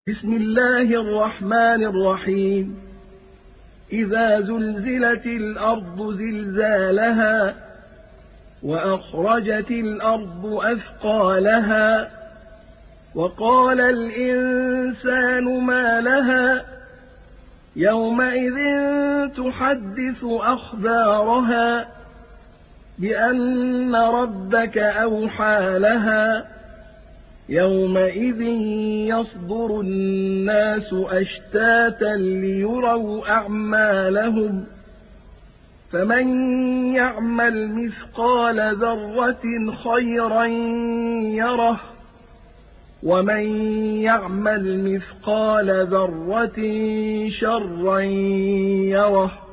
بسم الله الرحمن الرحيم إذا زلزلت الأرض زلزالها وأخرجت الأرض أثقالها وقال الإنسان ما لها يومئذ تحدث أخبارها بأن ربك أوحى لها يومئذ يصدر الناس أشتاتا ليروا أعمالهم فمن يعمل مثقال ذرة خيرا يره ومن يعمل مثقال ذرة شرا يره